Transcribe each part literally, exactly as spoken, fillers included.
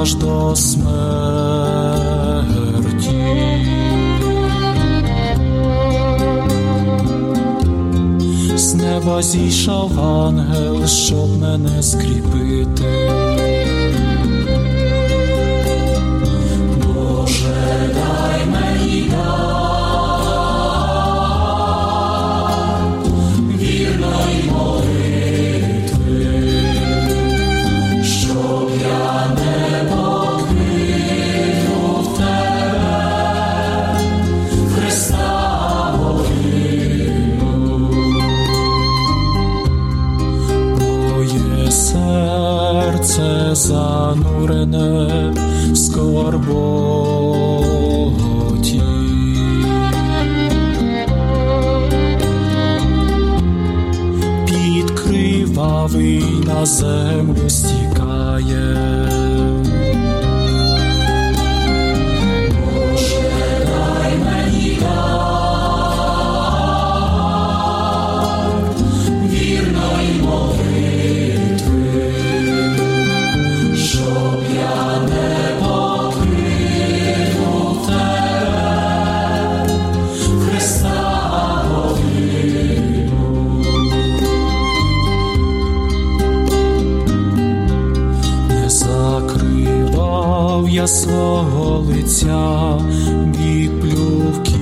аж до смерті. З неба зійшов ангел, щоб мене скріпити. Боже, дай мені дар вірної молитви, щоб я не покинув тебе, Христа могилу. Моє серце занурене в скорботі, під кривавий на землю стікає. Боже, дай мені дар вірної молитви, щоб я не покинув тебе, Христа могилу. Не закривав я свого лиця від плювків,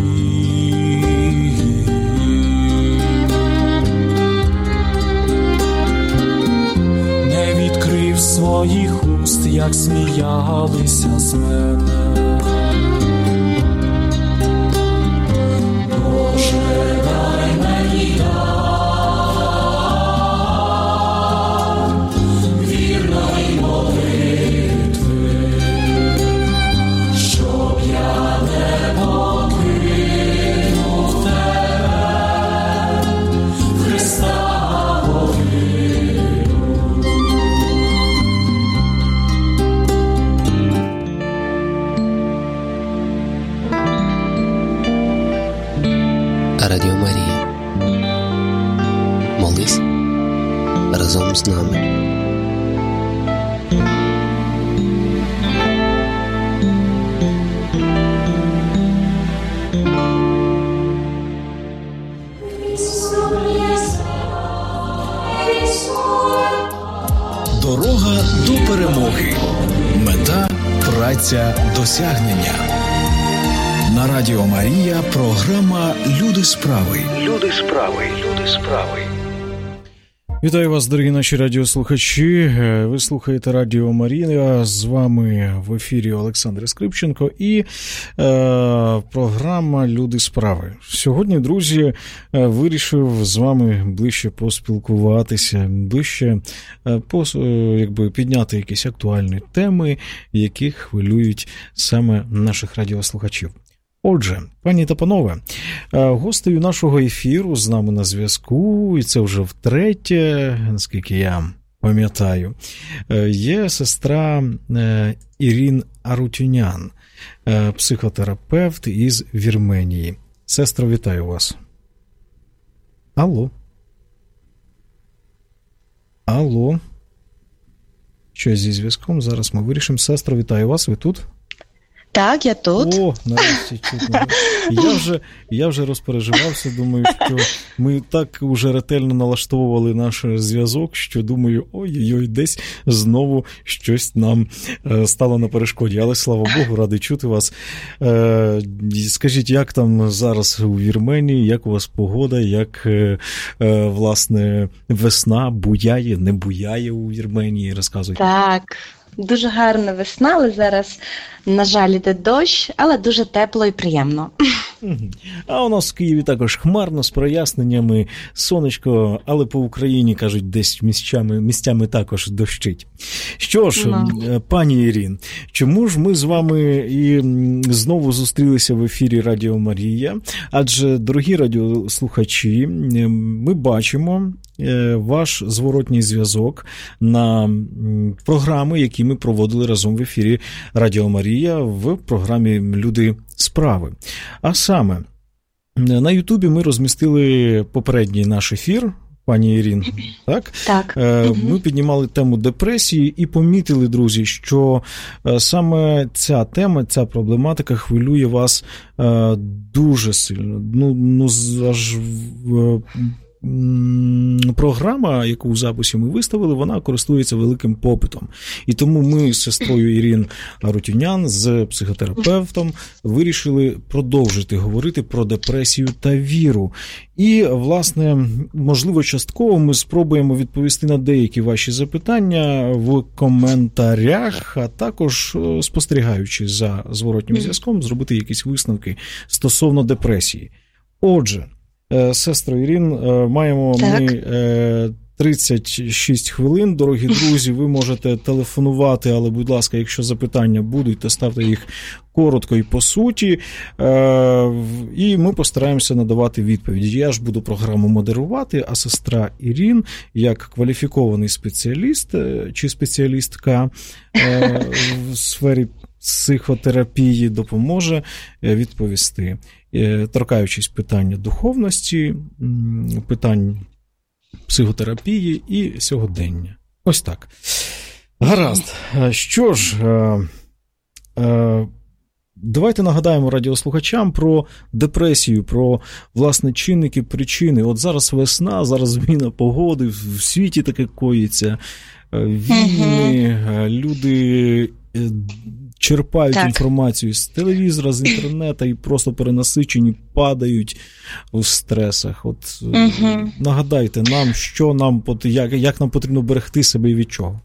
не відкрив своїх уст, як сміялися з мене. Боже, дай мені дар вірної молитви, щоб я не покинув тебе, Христа могилу. Радіо Марія. Молись разом з нами. Дорога до перемоги. Мета – праця досягнення. На Радіо Марія програма «Люди справи». Люди справи. Люди справи. Вітаю вас, дорогі наші радіослухачі. Ви слухаєте Радіо Марія. З вами в ефірі Олександр Скрипченко і е, програма «Люди справи». Сьогодні, друзі, вирішив з вами ближче поспілкуватися, ближче по, якби, підняти якісь актуальні теми, які хвилюють саме наших радіослухачів. Отже, пані та панове, гостею нашого ефіру з нами на зв'язку, і це вже втретє, наскільки я пам'ятаю, є сестра Ірин Арутюнян, психотерапевт із Вірменії. Сестро, вітаю вас. Алло. Алло. Щось зі зв'язком, зараз ми вирішимо. Сестро, вітаю вас, ви тут? Так, я тут. О, нарешті чутно. Я вже, я вже розпереживався, думаю, що ми так уже ретельно налаштовували наш зв'язок, що думаю, ой-ой-ой, десь знову щось нам стало на перешкоді. Але, слава Богу, радий чути вас. Скажіть, як там зараз у Вірменії, як у вас погода, як, власне, весна буяє, не буяє у Вірменії? Розказуйте. Так. Дуже гарна весна, але зараз, на жаль, іде дощ, але дуже тепло і приємно. А у нас в Києві також хмарно, з проясненнями, сонечко, але по Україні, кажуть, десь місцями, місцями також дощить. Що ж, no. пані Ірин, чому ж ми з вами і знову зустрілися в ефірі Радіо Марія? Адже, дорогі радіослухачі, ми бачимо ваш зворотній зв'язок на програми, які ми проводили разом в ефірі Радіо Марія в програмі «Люди справи». А саме, на Ютубі ми розмістили попередній наш ефір, пані Ірин, так? Так. Ми піднімали тему депресії і помітили, друзі, що саме ця тема, ця проблематика хвилює вас дуже сильно. Ну, ну аж програма, яку в записі ми виставили, вона користується великим попитом. І тому ми з сестрою Ірин Арутюнян, з психотерапевтом, вирішили продовжити говорити про депресію та віру. І, власне, можливо, частково ми спробуємо відповісти на деякі ваші запитання в коментарях, а також, спостерігаючи за зворотнім зв'язком, зробити якісь висновки стосовно депресії. Отже, сестро Ірин, маємо так. ми тридцять шість хвилин. Дорогі друзі, ви можете телефонувати, але, будь ласка, якщо запитання будуть, то ставте їх коротко і по суті. І ми постараємося надавати відповіді. Я ж буду програму модерувати, а сестра Ірин, як кваліфікований спеціаліст чи спеціалістка в сфері психотерапії, допоможе відповісти, торкаючись питання духовності, питань психотерапії і сьогодення. Ось так. Гаразд. Що ж, давайте нагадаємо радіослухачам про депресію, про, власне, чинники, причини. От зараз весна, зараз зміна погоди, в світі таке коїться, війни, uh-huh. люди черпають так. інформацію з телевізора, з інтернету і просто перенасичені, падають у стресах. От угу. нагадайте нам, що нам, як, як нам потрібно берегти себе і від чого?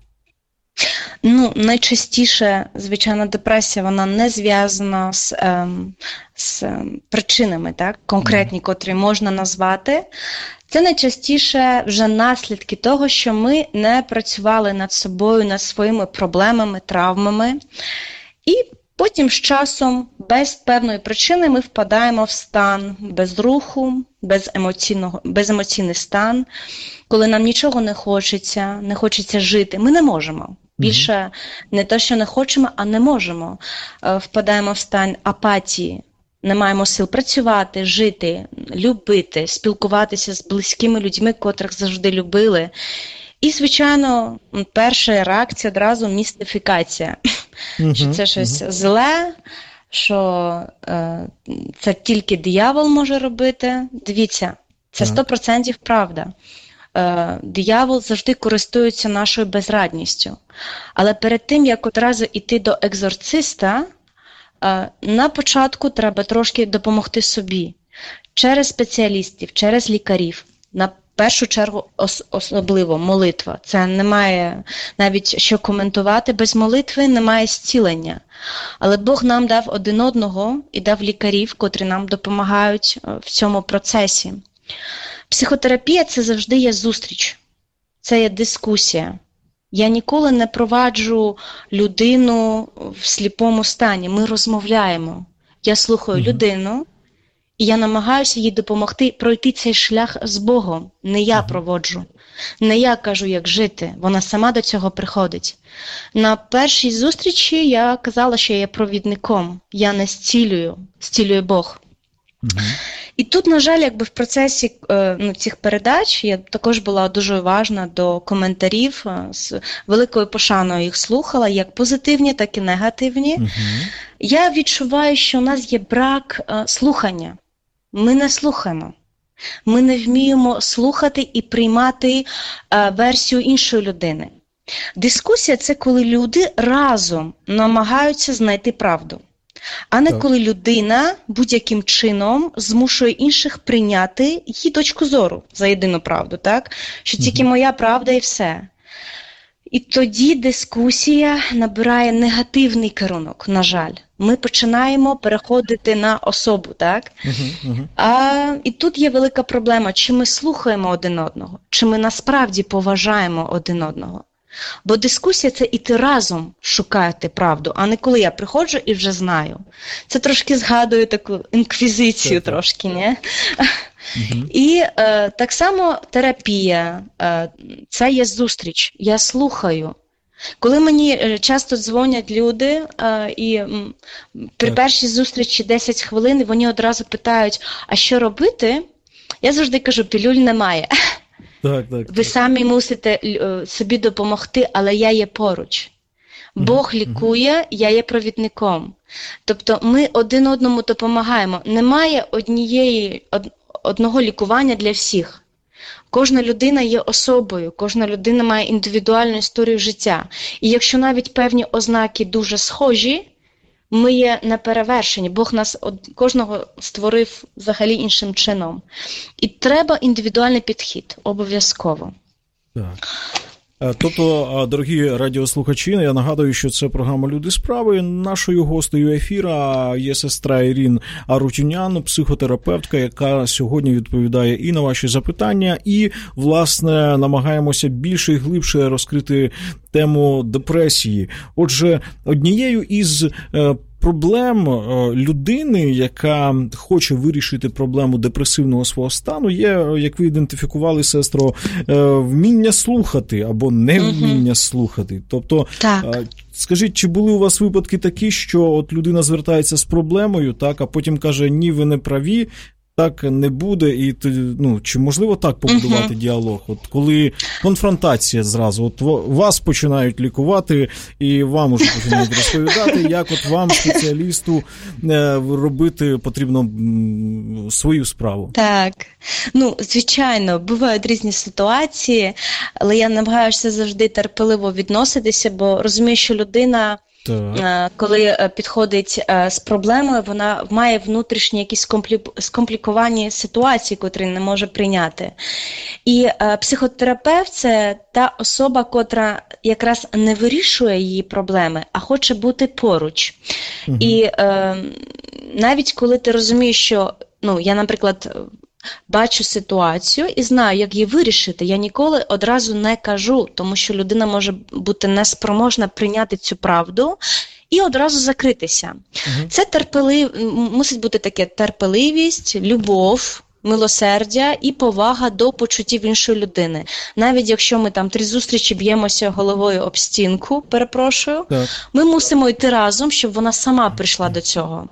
Ну, найчастіше, звичайно, депресія, вона не зв'язана з, ем, з ем, причинами, так, конкретні, котрі можна назвати. Це найчастіше вже наслідки того, що ми не працювали над собою, над своїми проблемами, травмами. І потім з часом, без певної причини, ми впадаємо в стан без руху, без емоційного, беземоційний стан, коли нам нічого не хочеться, не хочеться жити. Ми не можемо. Більше не те, що не хочемо, а не можемо. Впадаємо в стан апатії. Не маємо сил працювати, жити, любити, спілкуватися з близькими людьми, котрих завжди любили. І, звичайно, перша реакція одразу – містифікація. Uh-huh, що це щось uh-huh. зле, що е, це тільки диявол може робити. Дивіться, це сто відсотків правда. Е, диявол завжди користується нашою безрадністю. Але перед тим, як одразу йти до екзорциста, е, на початку треба трошки допомогти собі. Через спеціалістів, через лікарів. На В першу чергу ос- особливо молитва. Це немає навіть що коментувати. Без молитви немає зцілення. Але Бог нам дав один одного і дав лікарів, котрі нам допомагають в цьому процесі. Психотерапія – це завжди є зустріч. Це є дискусія. Я ніколи не проваджу людину в сліпому стані. Ми розмовляємо. Я слухаю mm-hmm. людину, і я намагаюся їй допомогти пройти цей шлях з Богом. Не я проводжу, не я кажу, як жити. Вона сама до цього приходить. На першій зустрічі я казала, що я є провідником. Я не зцілюю, зцілює Бог. Угу. І тут, на жаль, якби в процесі е, ну, цих передач я також була дуже уважна до коментарів, е, з великою пошаною їх слухала, як позитивні, так і негативні. Угу. Я відчуваю, що у нас є брак е, слухання. Ми не слухаємо. Ми не вміємо слухати і приймати е, версію іншої людини. Дискусія – це коли люди разом намагаються знайти правду. А не так. коли людина будь-яким чином змушує інших прийняти її точку зору за єдину правду, так? Що тільки угу. моя правда і все. І тоді дискусія набирає негативний керунок, на жаль. Ми починаємо переходити на особу, так? Uh-huh, uh-huh. А, і тут є велика проблема, чи ми слухаємо один одного, чи ми насправді поважаємо один одного. Бо дискусія – це іти разом шукати правду, а не коли я приходжу і вже знаю. Це трошки згадую таку інквізицію це трошки, не? Uh-huh. І е, так само терапія е, – це є зустріч, я слухаю. Коли мені часто дзвонять люди, е, і м, при так. першій зустрічі десять хвилин, вони одразу питають, а що робити? Я завжди кажу, пілюль немає. Так, так. Ви самі мусите собі допомогти, але я є поруч. Бог лікує, я є провідником. Тобто ми один одному допомагаємо. Немає однієї, од, одного лікування для всіх. Кожна людина є особою, кожна людина має індивідуальну історію життя. І якщо навіть певні ознаки дуже схожі, ми є неперевершені. Бог нас кожного створив взагалі іншим чином. І треба індивідуальний підхід, обов'язково. Так. Тобто, дорогі радіослухачі, я нагадую, що це програма «Люди справи». Нашою гостею ефіра є сестра Ірина Арутюнян, психотерапевтка, яка сьогодні відповідає і на ваші запитання, і, власне, намагаємося більше і глибше розкрити тему депресії. Отже, однією із проблем людини, яка хоче вирішити проблему депресивного свого стану, є, як ви ідентифікували, сестро, вміння слухати або невміння угу. слухати. Тобто, так. Скажіть, чи були у вас випадки такі, що от людина звертається з проблемою, так, а потім каже, ні, ви не праві, так не буде, і ну, чи можливо так побудувати uh-huh. діалог? От коли конфронтація зразу, от вас починають лікувати, і вам уже починають розповідати, як от вам, спеціалісту, робити потрібно свою справу. Так, ну, звичайно, бувають різні ситуації, але я намагаюся завжди терпеливо відноситися, бо розумію, що людина, так. коли підходить з проблемою, вона має внутрішні якісь скомпліковані ситуації, котрі не може прийняти. І психотерапевт – це та особа, котра якраз не вирішує її проблеми, а хоче бути поруч. Угу. І е, навіть коли ти розумієш, що, ну, я, наприклад, бачу ситуацію і знаю, як її вирішити, я ніколи одразу не кажу, тому що людина може бути неспроможна прийняти цю правду і одразу закритися. Угу. Це терпелив... мусить бути таке терпеливість, любов, милосердя і повага до почуттів іншої людини. Навіть якщо ми там три зустрічі б'ємося головою об стінку, перепрошую, так. ми мусимо йти разом, щоб вона сама прийшла до цього.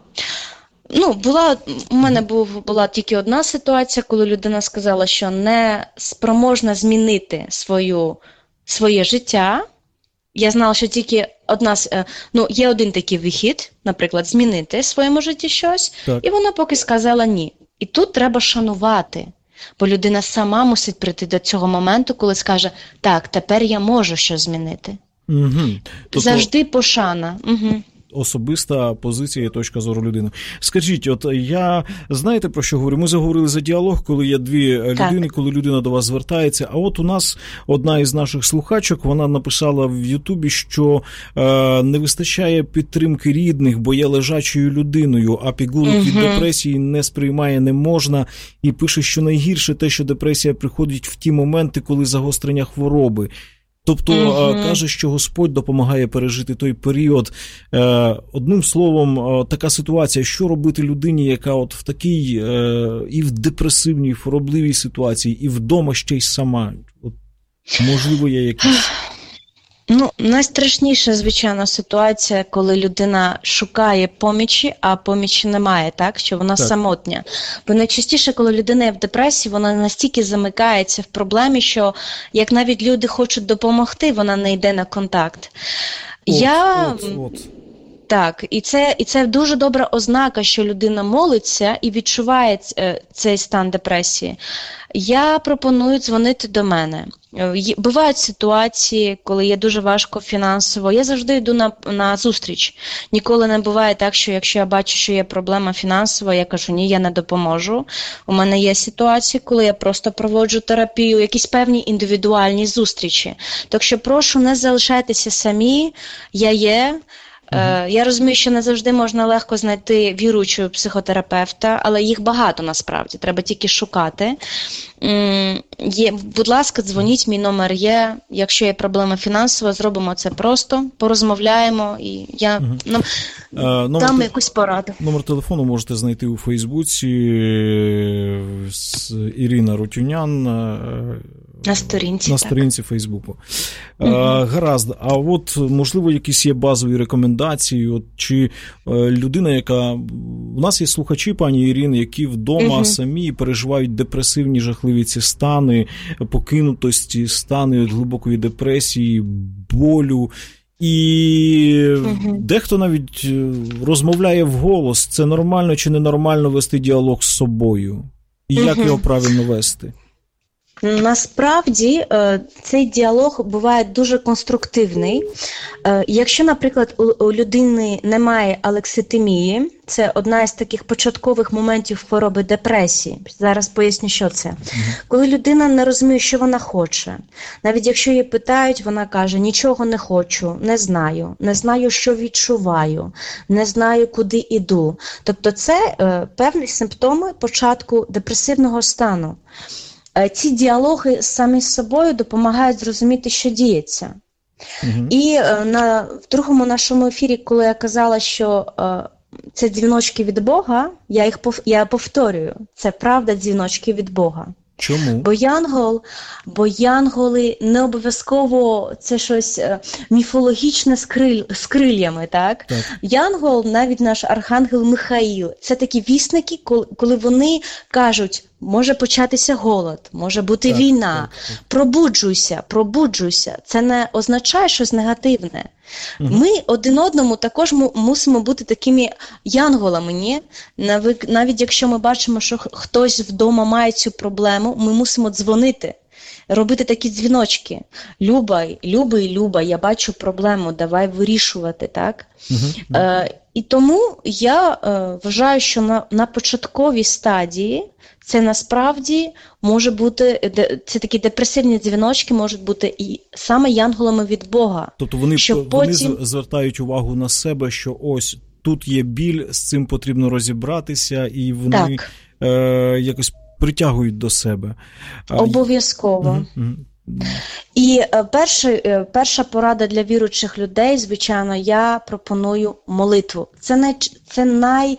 Ну, була, у мене був, була тільки одна ситуація, коли людина сказала, що не спроможна змінити свою, своє життя. Я знала, що тільки одна, ну, є один такий вихід, наприклад, змінити в своєму житті щось, так. і вона поки сказала ні. І тут треба шанувати, бо людина сама мусить прийти до цього моменту, коли скаже, так, тепер я можу щось змінити. Угу. Тобто... Завжди пошана. Угу. Особиста позиція і точка зору людини. Скажіть, от я, знаєте, про що говорю? Ми заговорили за діалог, коли є дві людини, так. коли людина до вас звертається. А от у нас одна із наших слухачок, вона написала в Ютубі, що е, не вистачає підтримки рідних, бо є лежачою людиною, а пігулок угу. від депресії не сприймає, не можна. І пише, що найгірше те, що депресія приходить в ті моменти, коли загострення хвороби. Тобто, uh-huh. каже, що Господь допомагає пережити той період. Одним словом, така ситуація, що робити людині, яка от в такій і в депресивній, і в хворобливій ситуації, і вдома ще й сама. От, можливо, є якісь... Ну, найстрашніша, звичайно, ситуація, коли людина шукає помічі, а помічі немає, так? Що вона так. самотня. Бо найчастіше, коли людина є в депресії, вона настільки замикається в проблемі, що як навіть люди хочуть допомогти, вона не йде на контакт. От, Я... от, от. Так, і це, і це дуже добра ознака, що людина молиться і відчуває цей стан депресії. Я пропоную дзвонити до мене. Бувають ситуації, коли є дуже важко фінансово. Я завжди йду на, на зустріч. Ніколи не буває так, що якщо я бачу, що є проблема фінансова, я кажу, ні, я не допоможу. У мене є ситуації, коли я просто проводжу терапію, якісь певні індивідуальні зустрічі. Так що прошу, не залишайтеся самі, я є. Uh-huh. Я розумію, що не завжди можна легко знайти віруючого психотерапевта, але їх багато насправді, треба тільки шукати. Є, будь ласка, дзвоніть, мій номер є. Якщо є проблема фінансова, зробимо це просто, порозмовляємо і я uh-huh. нам, uh, дам те... якусь пораду. Номер телефону можете знайти у Фейсбуці. Ірина Арутюнян. На сторінці, на сторінці Фейсбуку. Угу. А, гаразд. А от, можливо, якісь є базові рекомендації, от, чи е, людина, яка... У нас є слухачі, пані Ірини, які вдома угу. самі переживають депресивні, жахливі ці стани, покинутості, стани глибокої депресії, болю. І угу. дехто навіть розмовляє вголос, це нормально чи ненормально вести діалог з собою? І як угу. його правильно вести? Насправді, цей діалог буває дуже конструктивний. Якщо, наприклад, у людини немає алекситимії, це одна із таких початкових моментів хвороби депресії. Зараз поясню, що це. Mm-hmm. Коли людина не розуміє, що вона хоче. Навіть якщо її питають, вона каже, нічого не хочу, не знаю, не знаю, що відчуваю, не знаю, куди іду. Тобто це е, певні симптоми початку депресивного стану. Ці діалоги самі з собою допомагають зрозуміти, що діється. Угу. І на, в другому нашому ефірі, коли я казала, що е, це дзвіночки від Бога, я їх пов, я повторюю, це правда дзвіночки від Бога. Чому? Бо янгол, бо янголи не обов'язково це щось міфологічне з, криль, з крилями, так? так? Янгол, навіть наш архангел Михаїл, це такі вісники, коли вони кажуть, може початися голод, може бути так, війна, так, так. пробуджуйся, пробуджуйся. Це не означає щось негативне. Угу. Ми один одному також мусимо бути такими янголами, ні? Навіть якщо ми бачимо, що хтось вдома має цю проблему, ми мусимо дзвонити, робити такі дзвіночки. Люба, Любий, Люба, я бачу проблему, давай вирішувати, так? Угу. Е, і тому я е, вважаю, що на, на початковій стадії це насправді може бути, це такі депресивні дзвіночки можуть бути і саме янголами від Бога. Тобто вони, вони потім... звертають увагу на себе, що ось тут є біль, з цим потрібно розібратися, і вони е, якось притягують до себе. Обов'язково. Угу, угу. І е, перша, е, перша порада для віруючих людей, звичайно, я пропоную молитву. Це, не, це най...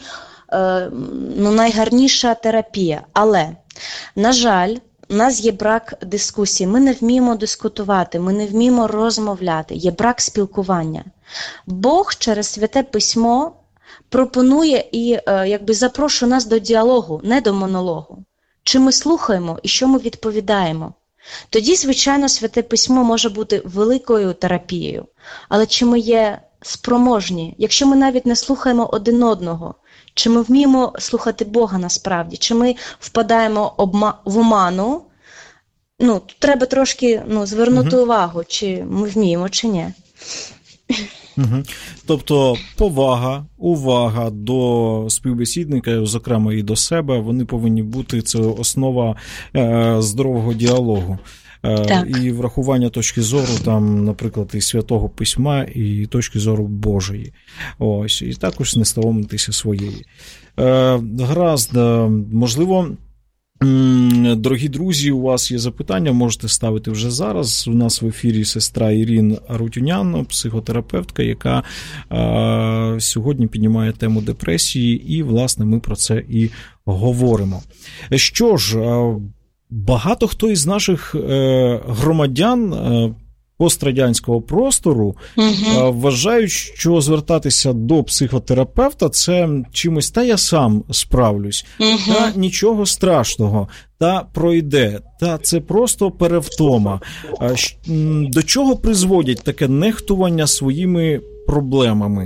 Ну, найгарніша терапія. Але, на жаль, у нас є брак дискусії. Ми не вміємо дискутувати, ми не вміємо розмовляти. Є брак спілкування. Бог через Святе Письмо пропонує і якби запрошує нас до діалогу, не до монологу. Чи ми слухаємо і що ми відповідаємо? Тоді, звичайно, Святе Письмо може бути великою терапією. Але чи ми є спроможні? Якщо ми навіть не слухаємо один одного, чи ми вміємо слухати Бога насправді? Чи ми впадаємо обма... в оману? Ну, тут треба трошки ну, звернути угу. увагу, чи ми вміємо, чи ні. Угу. Тобто повага, увага до співбесідника, зокрема і до себе, вони повинні бути, це основа е, здорового діалогу. Так. І врахування точки зору, там, наприклад, і Святого Письма, і точки зору Божої. Ось, і також не соромитися своєї. Е, гаразд, можливо, дорогі друзі, у вас є запитання, можете ставити вже зараз. У нас в ефірі сестра Ірина Арутюнян, психотерапевтка, яка е, сьогодні піднімає тему депресії, і, власне, ми про це і говоримо. Що ж, е, багато хто із наших е, громадян е, пострадянського простору угу. е, вважають, що звертатися до психотерапевта – це чимось, та я сам справлюсь, угу. та нічого страшного, та пройде, та це просто перевтома. Е, до чого призводять таке нехтування своїми проблемами?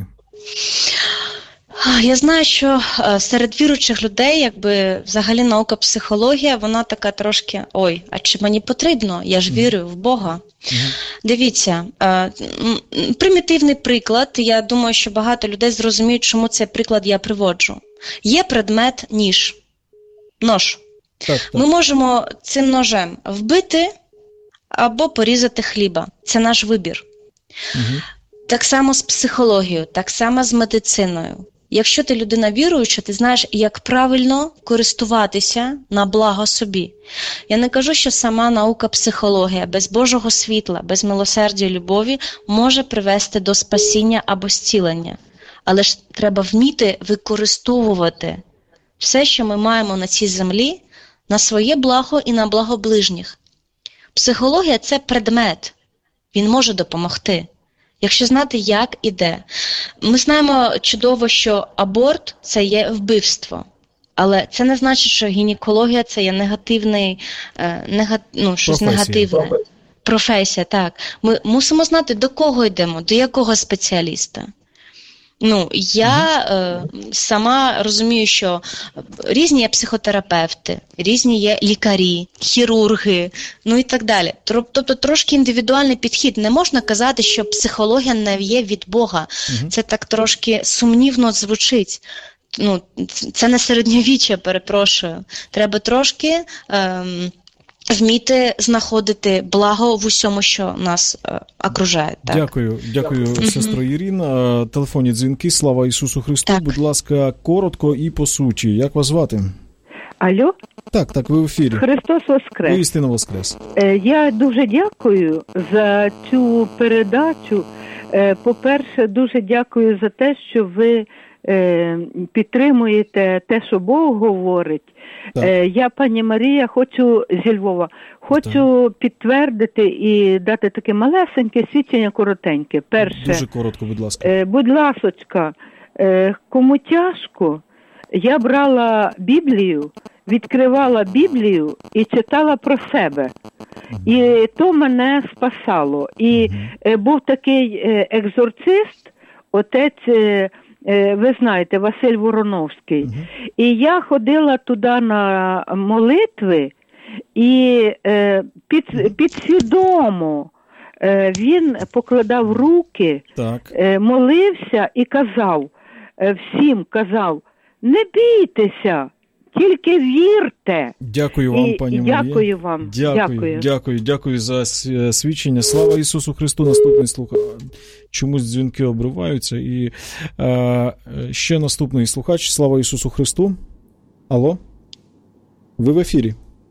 Я знаю, що серед віруючих людей, якби взагалі наука психологія, вона така трошки, ой, а чи мені потрібно? Я ж вірю в Бога. Mm-hmm. Дивіться, примітивний приклад, я думаю, що багато людей зрозуміють, чому цей приклад я приводжу. Є предмет ніж, нож. Так, так. Ми можемо цим ножем вбити або порізати хліба. Це наш вибір. Mm-hmm. Так само з психологією, так само з медициною. Якщо ти людина віруюча, ти знаєш, як правильно користуватися на благо собі. Я не кажу, що сама наука психологія без Божого світла, без милосердя і любові може привести до спасіння або зцілення. Але ж треба вміти використовувати все, що ми маємо на цій землі, на своє благо і на благо ближніх. Психологія – це предмет, він може допомогти, якщо знати, як і де. Ми знаємо чудово, що аборт – це є вбивство. Але це не значить, що гінекологія – це є негативний, нега, ну, щось Професія. негативне. Професія, так. Ми мусимо знати, до кого йдемо, до якого спеціаліста. Ну, я е, сама розумію, що різні є психотерапевти, різні є лікарі, хірурги, ну і так далі. Тобто трошки індивідуальний підхід. Не можна казати, що психологія не є від Бога. Угу. Це так трошки сумнівно звучить. Ну, це не середньовіччя, перепрошую. Треба трошки ем, вміти знаходити благо в усьому, що нас е, окружає. Так? Дякую, дякую, mm-hmm. сестро Ірина. Телефонні дзвінки. Слава Ісусу Христу. Так. Будь ласка, коротко і по суті. Як вас звати? Алло? Так, так, ви в ефірі. Христос Воскрес. Воістину Воскрес. Я дуже дякую за цю передачу. По-перше, дуже дякую за те, що ви підтримуєте те, що Бог говорить. Так. Я, пані Марія, хочу зі Львова, хочу так. підтвердити і дати таке малесеньке свідчення, коротеньке. Перше, дуже коротко, будь ласка. Будь ласочка, кому тяжко, я брала Біблію, відкривала Біблію і читала про себе. Угу. І то мене спасало. І угу. був такий екзорцист, отець, ви знаєте, Василь Вороновський. Uh-huh. І я ходила туди на молитви, і е, під, підсвідомо е, він покладав руки, е, молився і казав, е, всім казав, не бійтеся, тільки вірте. Дякую вам, і, пані Марія. Дякую вам. Дякую, дякую, дякую, дякую за свідчення. Слава Ісусу Христу. Наступний слухач. Чомусь дзвінки обриваються. І е, ще наступний слухач. Слава Ісусу Христу. Алло? Ви в ефірі.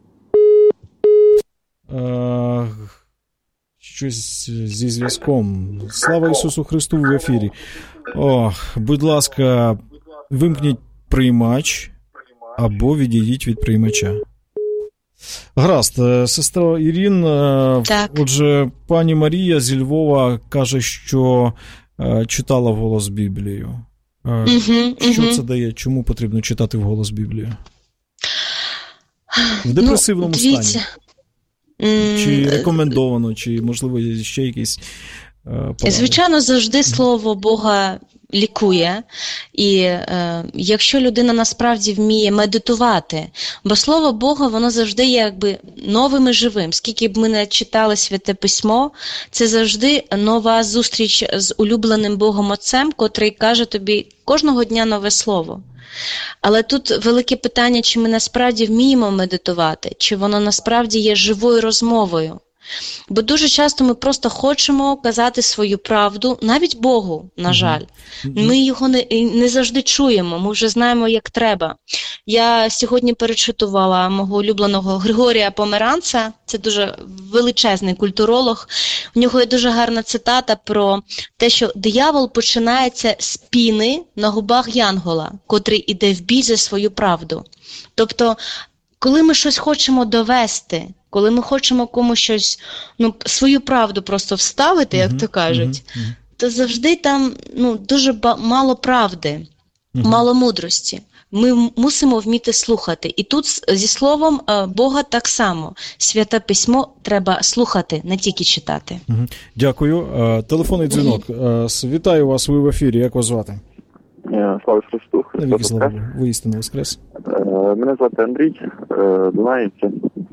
Е, щось зі зв'язком. Слава Ісусу Христу, ви в ефірі. О, будь ласка, вимкніть приймач або відійдіть від приймача. Гаразд, сестра Ірин, так. Отже, пані Марія зі Львова каже, що читала вголос Біблію. Угу, що угу. це дає? Чому потрібно читати вголос Біблію? В депресивному ну, стані? Чи рекомендовано, чи, можливо, ще якісь поради? Звичайно, завжди Слово Бога лікує, і е, якщо людина насправді вміє медитувати, бо Слово Бога, воно завжди є якби новим і живим. Скільки б ми не читали Святе Письмо, це завжди нова зустріч з улюбленим Богом Отцем, котрий каже тобі кожного дня нове слово. Але тут велике питання, чи ми насправді вміємо медитувати, чи воно насправді є живою розмовою. Бо дуже часто ми просто хочемо казати свою правду, навіть Богу, на жаль. Ми його не, не завжди чуємо, ми вже знаємо, як треба. Я сьогодні перечитувала мого улюбленого Григорія Померанца, це дуже величезний культуролог. У нього є дуже гарна цитата про те, що диявол починається з піни на губах янгола, котрий іде в бій за свою правду. Тобто, коли ми щось хочемо довести, коли ми хочемо комусь щось, ну, свою правду просто вставити, як uh-huh, то кажуть, uh-huh. то завжди там ну, дуже ба- мало правди, uh-huh. мало мудрості. Ми мусимо вміти слухати. І тут зі словом Бога так само. Святе Письмо треба слухати, не тільки читати. Uh-huh. Дякую. Телефонний дзвінок. Uh-huh. Вітаю вас, ви в ефірі. Як вас звати? Слава Христу. Навіки слава. Воістину Воскрес. Мене звати Андрій, Дунаївці.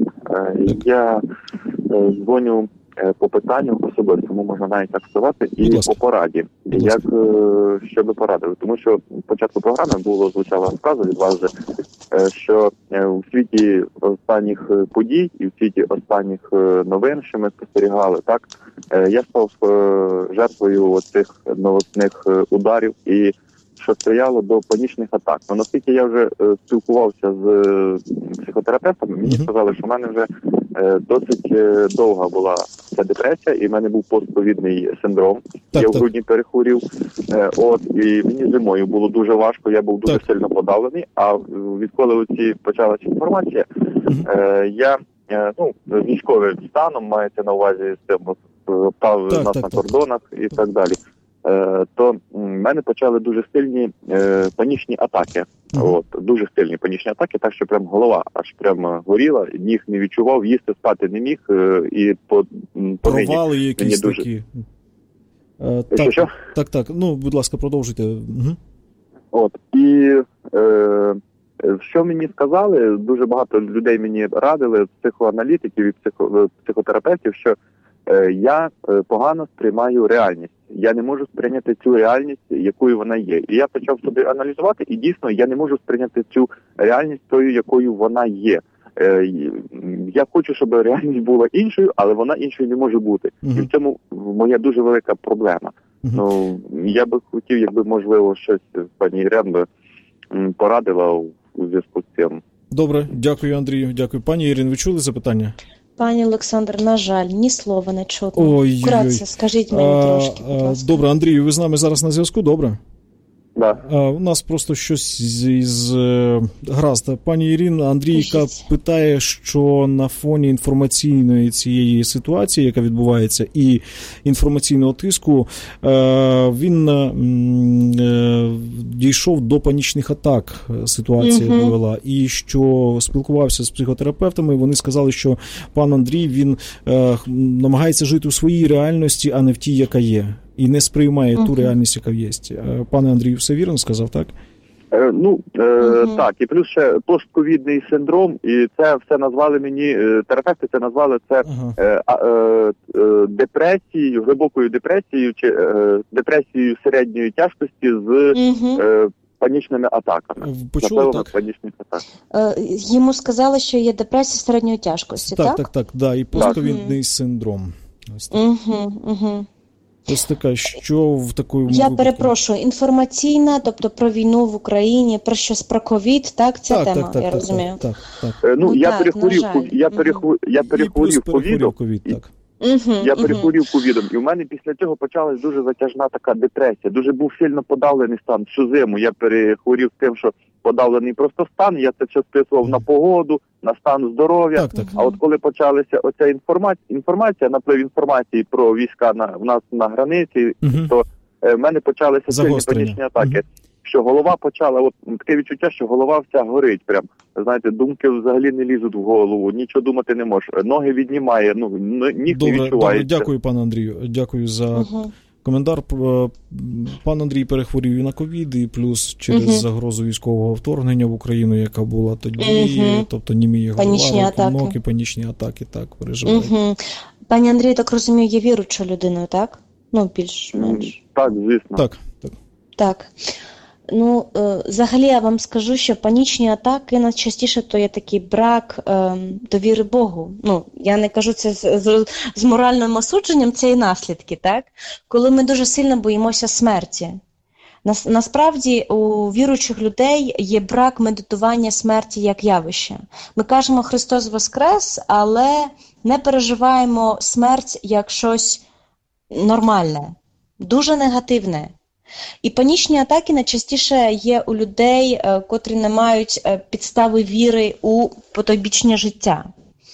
Я дзвоню по питанню особистому, можна навіть так сказати, і по пораді. Як, що би порадили? Тому що в початку програми було звучала фраза від вас, що у світі останніх подій і в світі останніх новин, що ми спостерігали, так, я став жертвою оцих новосних ударів і що сприяло до панічних атак. Но наскільки я вже е, спілкувався з е, психотерапевтами, мені mm-hmm. сказали, що в мене вже е, досить е, довга була ця депресія, і в мене був постковідний синдром. Так, я в грудні перехворів. Е, от, і мені зимою було дуже важко, я був дуже так. сильно подавлений, а відколи оці почалася інформація, mm-hmm. е, я ну, військовим станом, мається на увазі з тим, став так, нас так, на так, кордонах так. і так далі, то в мене почали дуже сильні панічні атаки. Mm-hmm. От, дуже сильні панічні атаки, так що прям голова аж прям горіла, ніг не відчував, їсти, спати не міг, і по провали якісь дуже... такі. Е, так, що? так, так, ну, будь ласка, продовжуйте. Угу. От, і е, що мені сказали, дуже багато людей мені радили, психоаналітиків і психо, психотерапевтів, що е, я погано сприймаю реальність. Я не можу сприйняти цю реальність, якою вона є. І я почав собі аналізувати, і дійсно я не можу сприйняти цю реальність тою, якою вона є. Е, я хочу, щоб реальність була іншою, але вона іншою не може бути. Uh-huh. І в цьому моя дуже велика проблема. Uh-huh. Ну, я би хотів, якби, можливо, щось пані Ірен би порадила у, у зв'язку з цим. Добре, дякую, Андрію, дякую. Пані Ірин, ви чули запитання? Пані Олександр, на жаль, ні слова не чутно. Ой, Вкратце, скажіть мені а, трошки, будь ласка. Добре, Андрію, ви з нами зараз на зв'язку, добре? Да. А, у нас просто щось із е, гаразд. Пані Ірина, Андрійка Пишіть. питає, що на фоні інформаційної цієї ситуації, яка відбувається, і інформаційного тиску, е, він е, дійшов до панічних атак, ситуація угу. довела, і що спілкувався з психотерапевтами, вони сказали, що пан Андрій, він е, намагається жити у своїй реальності, а не в тій, яка є. І не сприймає uh-huh. ту реальність, яка є. Пане Андрію, все вірно сказав, так? Е, ну, е, uh-huh. так. І плюс ще постковідний синдром, і це все назвали мені, е, терапевти це назвали це uh-huh. е, е, е, депресією, глибокою депресією, чи е, депресією середньої тяжкості з uh-huh. е, панічними атаками. Почули, так? Панічних атак. Е, йому сказали, що є депресія середньої тяжкості, так? Так, так, так, да, і постковідний uh-huh. синдром. Ось так. Угу, угу. Ось така, що в такому Я випадку? перепрошую, інформаційна, тобто про війну в Україні, про щось про ковід, так, ця так, тема, так, так, я так, розумію. Так, так, так. Ну, ну я так, перехворів, я перехворів, я перехворів ковідом. COVID, так. Угу, я угу. перехворів ковідом, і в мене після цього почалась дуже затяжна така депресія. Дуже був сильно подавлений стан. Всю зиму я перехворів тим, що подавлений просто стан, я це все списував mm. на погоду, на стан здоров'я. Так, так. А от коли почалася оця інформація, інформація, наплив інформації про війська на, в нас на границі, mm-hmm. то е, в мене почалися сильні панічні атаки. Mm-hmm. Що голова почала, от таке відчуття, що голова вся горить прям. Знаєте, думки взагалі не лізуть в голову, нічого думати не можеш. Ноги віднімає, ну, ніг добре, не відчувається. Добре, дякую, пане Андрію, дякую за... Uh-huh. Коментар. Пан Андрій перехворів і на ковід, і плюс через uh-huh. загрозу військового вторгнення в Україну, яка була тоді, uh-huh. тобто німіє голова, руки, панічні атаки, так, переживають. Uh-huh. Пані Андрій, так розумію, є віручою людиною, так? Ну, більш-менш. Так, звісно. Так, так. Так. Ну, е, взагалі я вам скажу, що панічні атаки найчастіше то є такий брак е, довіри Богу. Ну, я не кажу це з, з, з моральним осудженням, це і наслідки, так? Коли ми дуже сильно боїмося смерті. Нас, насправді у віруючих людей є брак медитування смерті як явище. Ми кажемо «Христос воскрес», але не переживаємо смерть як щось нормальне, дуже негативне. І панічні атаки найчастіше є у людей, котрі не мають підстави віри у потойбічне життя.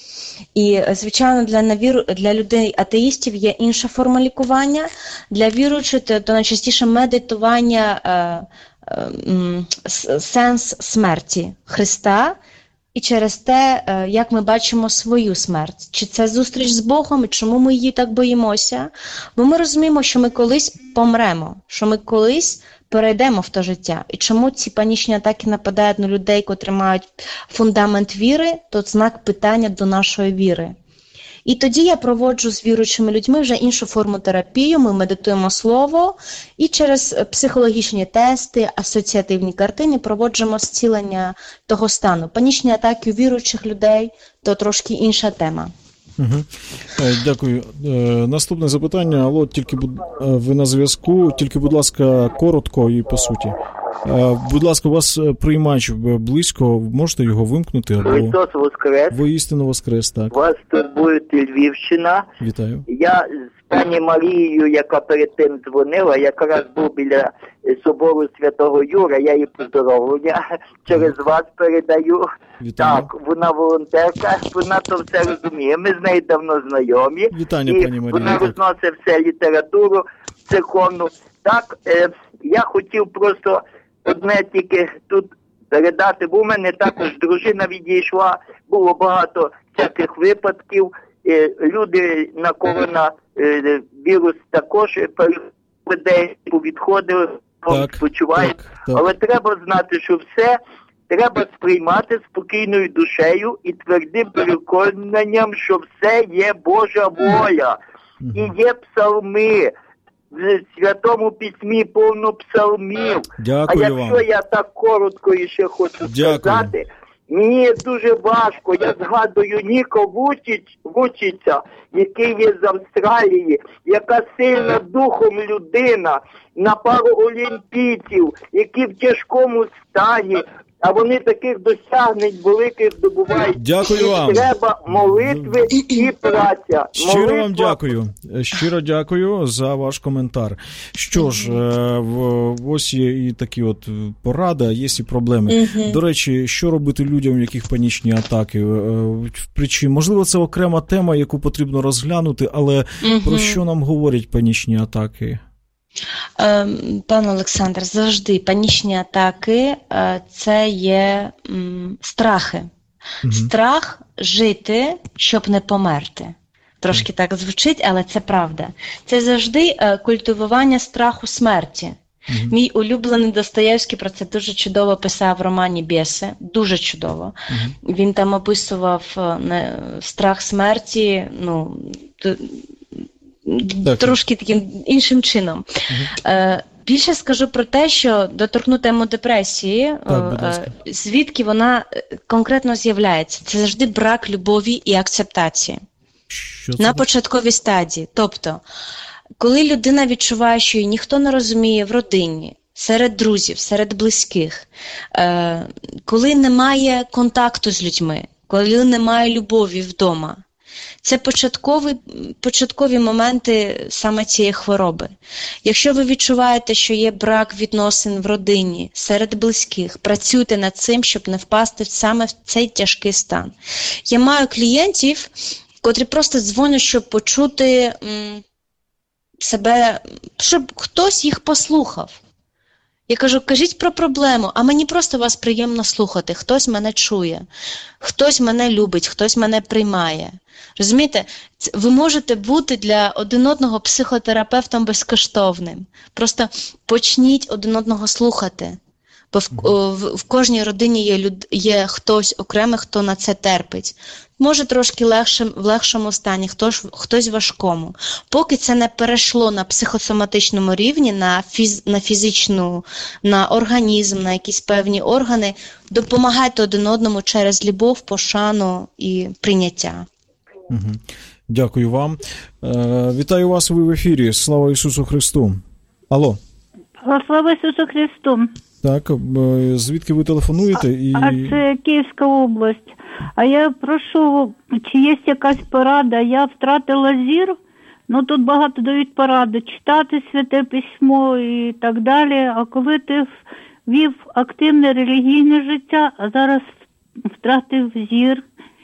І, звичайно, для, навіру, для людей-атеїстів є інша форма лікування. Для віруючих то найчастіше медитування, е, е, сенс смерті Христа, і через те, як ми бачимо свою смерть. Чи це зустріч з Богом, і чому ми її так боїмося? Бо ми розуміємо, що ми колись помремо, що ми колись перейдемо в те життя. І чому ці панічні атаки нападають на людей, котрі мають фундамент віри, то знак питання до нашої віри. І тоді я проводжу з віруючими людьми вже іншу форму терапії, ми медитуємо слово, і через психологічні тести, асоціативні картини проводжимо зцілення того стану. Панічні атаки у віруючих людей – то трошки інша тема. Угу. Дякую. Наступне запитання. Алло, тільки ви на зв'язку, тільки, будь ласка, коротко і по суті. Будь ласка, у вас приймач близько, можете його вимкнути? Або... Христос воскрес. Воістину воскрес, так. Вас турбує Львівщина. Вітаю. Я з пані Марією, яка перед тим дзвонила, якраз був біля собору Святого Юра, я їй поздоровлення через вас передаю. Вітаю. Так, вона волонтерка, вона то все розуміє. Ми з нею давно знайомі. Вітання, і пані Марія. вона Так. розносить все літературу церковну. Так, е, я хотів просто одне тільки тут передати, бо в мене також дружина відійшла, було багато всяких випадків. Е, люди на коронавірус також переходять, відходили, Так, почувають. так, так. Але треба знати, що все треба сприймати спокійною душею і твердим переконанням, що все є Божа воля. І є псалми. В Святому Письмі повно псалмів. Дякую а якщо вам. я так коротко і ще хочу Дякую. сказати, мені дуже важко. Я згадую Ніко Вучич, Вучича, який є з Австралії, яка сильна духом людина, на пару олімпійців, які в тяжкому стані, а вони таких досягнень великих здобувають. Дякую І вам. треба молитви і праця. Щиро вам Молитва. дякую. Щиро дякую за ваш коментар. Що ж, е, в- ось є і такі от поради, а є і проблеми. Мгм. До речі, що робити людям, у яких панічні атаки? Е, Причин, можливо, це окрема тема, яку потрібно розглянути, але Мгм. про що нам говорять панічні атаки? Ем, Пане Олександр, завжди панічні атаки е, – це є м, страхи. Мгм. Страх жити, щоб не померти. Трошки так звучить, але це правда. Це завжди е, культивування страху смерті. Мгм. Мій улюблений Достоєвський про це дуже чудово писав в романі «Бєси». Дуже чудово. Мгм. Він там описував е, не, страх смерті, ну, т- Так. трошки таким іншим чином. Е, більше скажу про те, що доторкну тему депресії, Так, будь е, ласка. звідки вона е, конкретно з'являється. Це завжди брак любові і акцептації. Що це? На початковій стадії. Тобто, коли людина відчуває, що її ніхто не розуміє в родині, серед друзів, серед близьких, е, коли немає контакту з людьми, коли немає любові вдома, це початкові, початкові моменти саме цієї хвороби. Якщо ви відчуваєте, що є брак відносин в родині, серед близьких, працюйте над цим, щоб не впасти саме в цей тяжкий стан. Я маю клієнтів, котрі просто дзвонять, щоб почути м, себе, щоб хтось їх послухав. Я кажу, кажіть про проблему, а мені просто вас приємно слухати. Хтось мене чує, хтось мене любить, хтось мене приймає. Розумієте, ц- ви можете бути для один одного психотерапевтом безкоштовним. Просто почніть один одного слухати. Бо в, о, в, в кожній родині є, люд, є хтось окремий, хто на це терпить. Може трошки легше, в легшому стані, хтось, хтось важкому. Поки це не перейшло на психосоматичному рівні, на, фіз, на фізичну, на організм, на якісь певні органи, допомагайте один одному через любов, пошану і прийняття. Угу. Дякую вам. Е, вітаю вас, ви в ефірі. Слава Ісусу Христу. Алло. Слава Ісусу Христу. Так, е, звідки ви телефонуєте? І... А це Київська область. А я прошу, чи є якась порада? Я втратила зір, ну тут багато дають поради, читати Святе Письмо і так далі. А коли ти вів активне релігійне життя, а зараз втратив зір.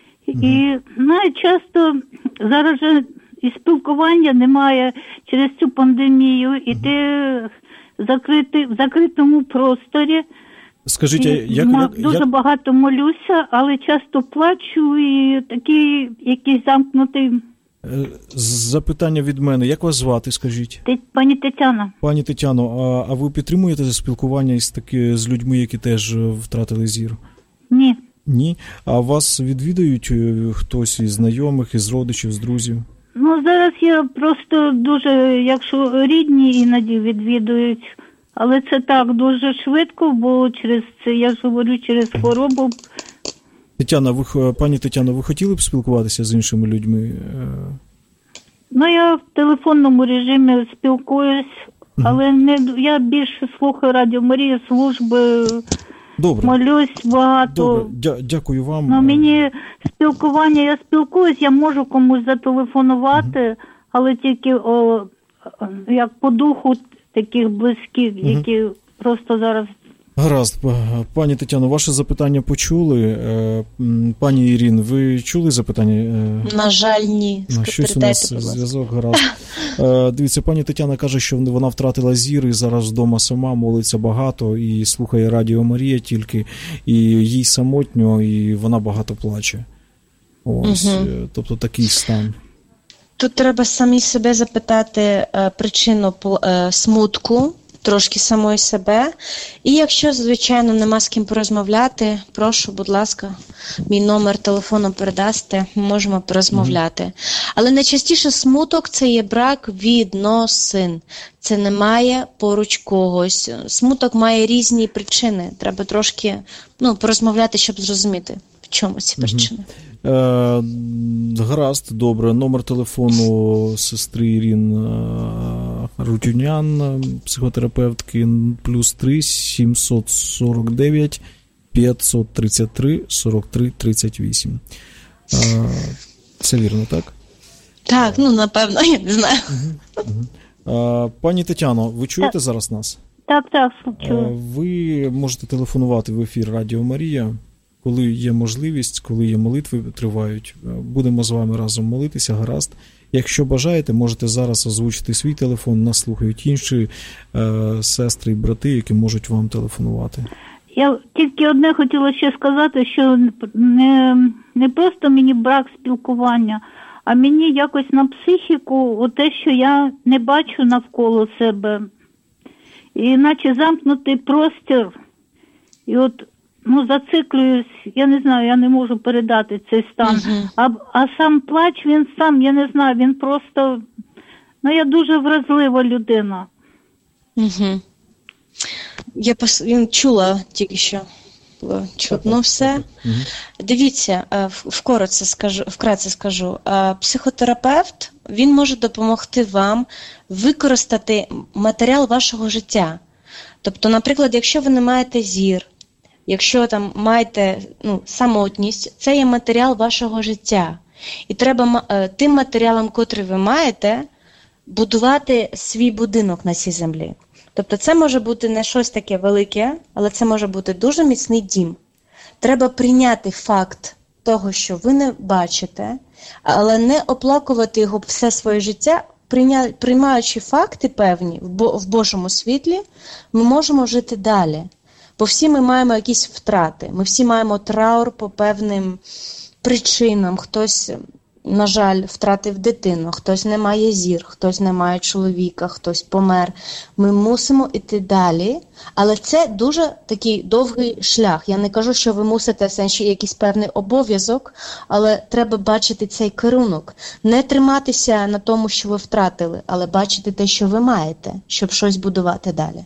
І ну, часто зараз же і спілкування немає через цю пандемію, і ти закритий, в закритому просторі. Скажіть, І як, ма- як, дуже як... багато молюся, але часто плачу і такий якийсь замкнутий. Е, запитання від мене. Як вас звати, скажіть? Ти, пані Тетяна, Пані Тетяно, а, а ви підтримуєте спілкування із таки, з людьми, які теж е, втратили зір? ні. Ні? А вас відвідають е, хтось із знайомих, із родичів, з друзів? Ну зараз я просто дуже, якщо рідні іноді відвідують, але це так дуже швидко, бо через це, я ж говорю, через хворобу. Тетяна, ви, х- пані Тетяно, ви хотіли б спілкуватися з іншими людьми? Е, Ну я в телефонному режимі спілкуюсь, але не я більше слухаю Радіо Марія, служби. Добре. Молюсь багато. Добре, Дя- дякую вам. Ну, мені спілкування, я спілкуюсь, я можу комусь зателефонувати, але тільки о, як по духу таких близьких, угу. які просто зараз... Гаразд. Пані Тетяно, ваше запитання почули. Пані Ірин, ви чули запитання? На жаль, ні. Щось у нас зв'язок, гаразд. Дивіться, пані Тетяна каже, що вона втратила зір і зараз вдома сама, молиться багато і слухає Радіо Марія тільки, і їй самотньо, і вона багато плаче. Ось, угу. Тобто такий стан. Тут треба самі себе запитати причину смутку, трошки самої себе. І якщо, звичайно, нема з ким порозмовляти, прошу, будь ласка, мій номер телефону передасте, ми можемо порозмовляти. Mm-hmm. Але найчастіше смуток – це є брак відносин. Це немає поруч когось. Смуток має різні причини. Треба трошки ну, порозмовляти, щоб зрозуміти, в чому ці причини. Mm-hmm. Е, гаразд, добре. Номер телефону сестри Ірин Рутюнян, психотерапевтки, плюс три сімсот сорок дев'ять п'ятсот тридцять три сорок три тридцять вісім. Е, це вірно, так? Так, ну напевно, я не знаю. Угу, угу. Е, пані Тетяно, ви чуєте так. зараз нас? Так, так, чую. Е, ви можете телефонувати в ефір Радіо Марія. Коли є можливість, коли є молитви тривають, будемо з вами разом молитися, гаразд. Якщо бажаєте, можете зараз озвучити свій телефон, нас слухають інші е, сестри і брати, які можуть вам телефонувати. Я тільки одне хотіла ще сказати, що не, не просто мені брак спілкування, а мені якось на психіку те, що я не бачу навколо себе. І наче замкнутий простір. І от Ну, зациклююсь, я не знаю, я не можу передати цей стан. Uh-huh. А, а сам плач, він сам, я не знаю, він просто, ну, я дуже вразлива людина. Uh-huh. Я пос... Він чула тільки що. Було чутно все. Uh-huh. Дивіться, вкратце скажу, вкратце скажу. Психотерапевт, він може допомогти вам використати матеріал вашого життя. Тобто, наприклад, якщо ви не маєте зір, якщо там маєте ну, самотність, це є матеріал вашого життя. І треба тим матеріалом, котрий ви маєте, будувати свій будинок на цій землі. Тобто це може бути не щось таке велике, але це може бути дуже міцний дім. Треба прийняти факт того, що ви не бачите, але не оплакувати його все своє життя. Приймаючи факти певні в Божому світлі, ми можемо жити далі. Бо всі ми маємо якісь втрати, ми всі маємо траур по певним причинам. Хтось, на жаль, втратив дитину, хтось не має зір, хтось не має чоловіка, хтось помер. Ми мусимо йти далі, але це дуже такий довгий шлях. Я не кажу, що ви мусите в сенсі якийсь певний обов'язок, але треба бачити цей керунок. Не триматися на тому, що ви втратили, але бачити те, що ви маєте, щоб щось будувати далі.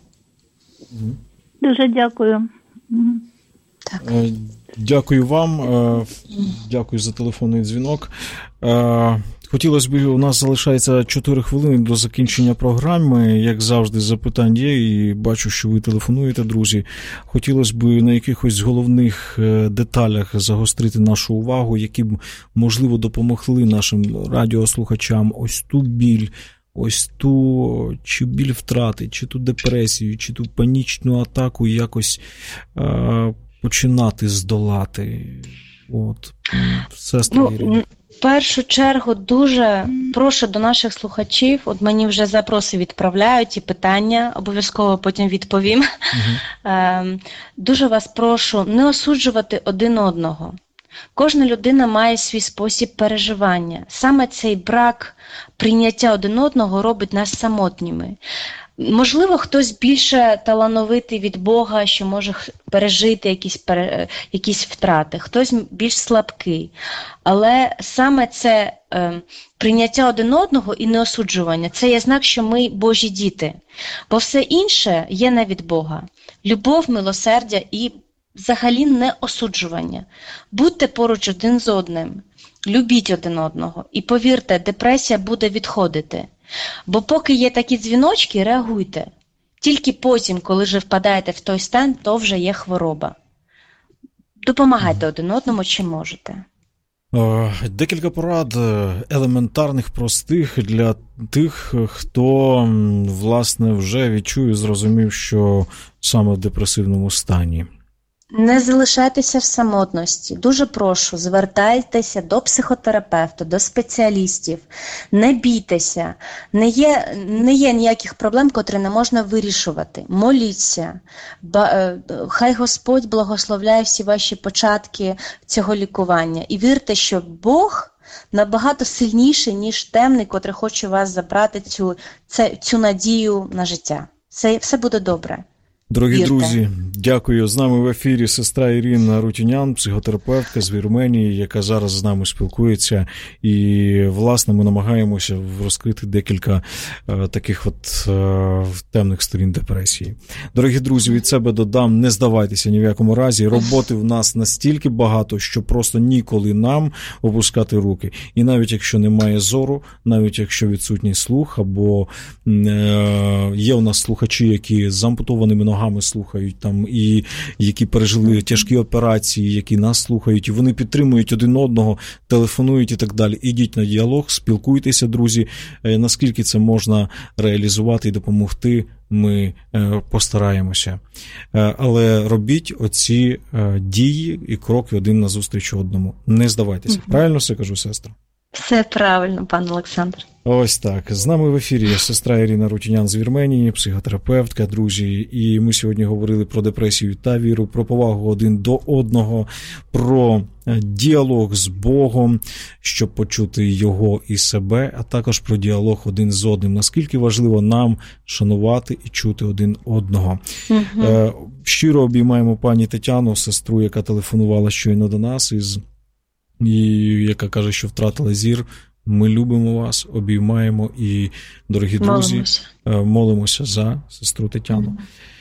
Дуже дякую. Так. Дякую вам. Дякую за телефонний дзвінок. Хотілося б, у нас залишається чотири хвилини до закінчення програми. Як завжди, запитань є, і бачу, що ви телефонуєте, друзі. Хотілося б на якихось головних деталях загострити нашу увагу, які б, можливо, допомогли нашим радіослухачам ось ту біль, ось ту чи біль втрати, чи ту депресію, чи ту панічну атаку якось е, починати здолати. От, сестра ну, Ірина. В першу чергу дуже прошу до наших слухачів, от мені вже запроси відправляють і питання, обов'язково потім відповім. Угу. Е, дуже вас прошу не осуджувати один одного. Кожна людина має свій спосіб переживання. Саме цей брак прийняття один одного робить нас самотніми. Можливо, хтось більше талановитий від Бога, що може пережити якісь, якісь втрати, хтось більш слабкий. Але саме це е, прийняття один одного і неосуджування – це є знак, що ми Божі діти. Бо все інше є не від Бога. Любов, милосердя і взагалі не осуджування. Будьте поруч один з одним, любіть один одного. І повірте, депресія буде відходити. Бо поки є такі дзвіночки, реагуйте. Тільки потім, коли вже впадаєте в той стан, то вже є хвороба. Допомагайте один одному, чим можете. Декілька порад елементарних, простих для тих, хто, власне, вже відчує, зрозумів, що саме в депресивному стані. Не залишайтеся в самотності. Дуже прошу, звертайтеся до психотерапевта, до спеціалістів. Не бійтеся. Не є, не є ніяких проблем, котрі не можна вирішувати. Моліться. Ба, хай Господь благословляє всі ваші початки цього лікування. І вірте, що Бог набагато сильніший, ніж темний, котрий хоче вас забрати цю, цю, цю надію на життя. Це, все буде добре. Дорогі Вірте. друзі, дякую. З нами в ефірі сестра Ірина Рутюнян, психотерапевтка з Вірменії, яка зараз з нами спілкується. І, власне, ми намагаємося розкрити декілька е, таких от е, темних сторін депресії. Дорогі друзі, від себе додам, не здавайтеся ні в якому разі. Роботи в нас настільки багато, що просто ніколи нам опускати руки. І навіть якщо немає зору, навіть якщо відсутній слух, або е, є у нас слухачі, які з ампутованими ногами слухають там, і які пережили тяжкі операції, які нас слухають, і вони підтримують один одного, телефонують і так далі. Ідіть на діалог, спілкуйтеся, друзі. Наскільки це можна реалізувати і допомогти, ми постараємося. Але робіть оці дії і кроки один назустріч одному. Не здавайтеся. Mm-hmm. Правильно все кажу, сестра? Все правильно, пан Олександр. Ось так. З нами в ефірі сестра Ірина Рутюнян з Вірменії, психотерапевтка, друзі. І ми сьогодні говорили про депресію та віру, про повагу один до одного, про діалог з Богом, щоб почути Його і себе, а також про діалог один з одним. Наскільки важливо нам шанувати і чути один одного. Угу. Щиро обіймаємо пані Тетяну, сестру, яка телефонувала щойно до нас, із... і яка каже, що втратила зір. Ми любимо вас, обіймаємо і, дорогі друзі, молимося, молимося за сестру Тетяну. Mm-hmm.